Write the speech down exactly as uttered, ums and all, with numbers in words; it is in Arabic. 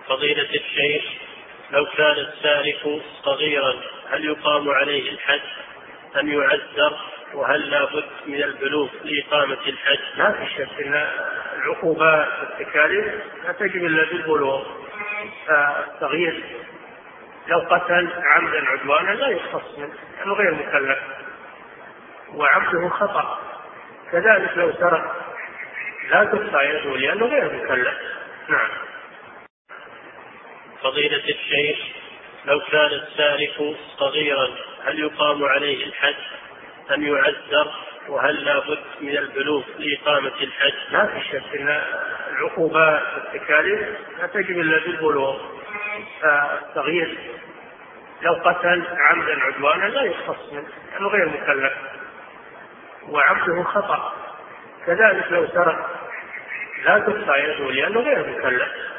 فضيلة الشيخ، لو كان السارق صغيرا هل يقام عليه الحد أم يعذر؟ وهل لا بد من البلوغ لإقامة الحد؟ لا في شك أن العقوبات والتكاليف لا تجب إلا بالبلوغ. فالصغير لو قتل عمدا عدوانا لا يختص منه لأنه غير مكلف، وعمده خطأ. كذلك لو سرق لا تقطع يده لأنه غير مكلف. نعم. فضيلة الشيخ، لو كان السارق صغيرا هل يقام عليه الحد أم يعذر؟ وهل لا بد من البلوغ لإقامة الحد؟ لا في شك أن العقوبات والتكاليف لا تجب إلا بالبلوغ. فالصغير لو قتل عمدا عدوانا لا يختص منه لأنه غير مكلف، وعمده خطأ. كذلك لو سرق لا تقطع يده لأنه غير مكلف.